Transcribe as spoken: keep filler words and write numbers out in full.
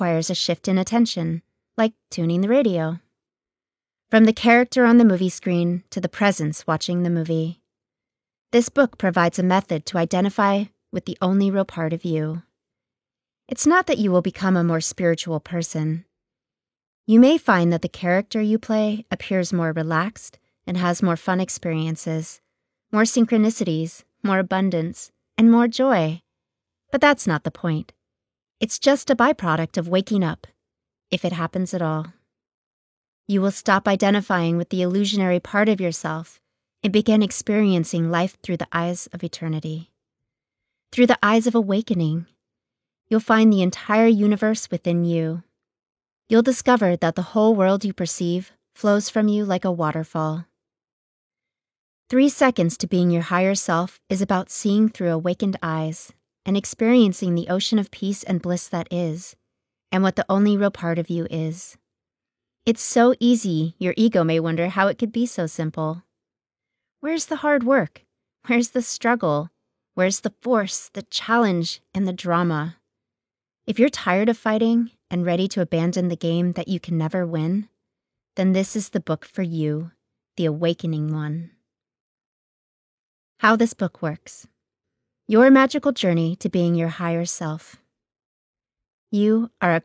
requires a shift in attention, like tuning the radio. From the character on the movie screen to the presence watching the movie. This book provides a method to identify with the only real part of you. It's not that you will become a more spiritual person. You may find that the character you play appears more relaxed and has more fun experiences, more synchronicities, more abundance, and more joy. But that's not the point. It's just a byproduct of waking up, if it happens at all. You will stop identifying with the illusionary part of yourself and begin experiencing life through the eyes of eternity. Through the eyes of awakening, you'll find the entire universe within you. You'll discover that the whole world you perceive flows from you like a waterfall. Three seconds to being your higher self is about seeing through awakened eyes and experiencing the ocean of peace and bliss that is, and what the only real part of you is. It's so easy, your ego may wonder how it could be so simple. Where's the hard work? Where's the struggle? Where's the force, the challenge, and the drama? If you're tired of fighting and ready to abandon the game that you can never win, then this is the book for you, the awakening one. How this book works. Your magical journey to being your higher self. You are a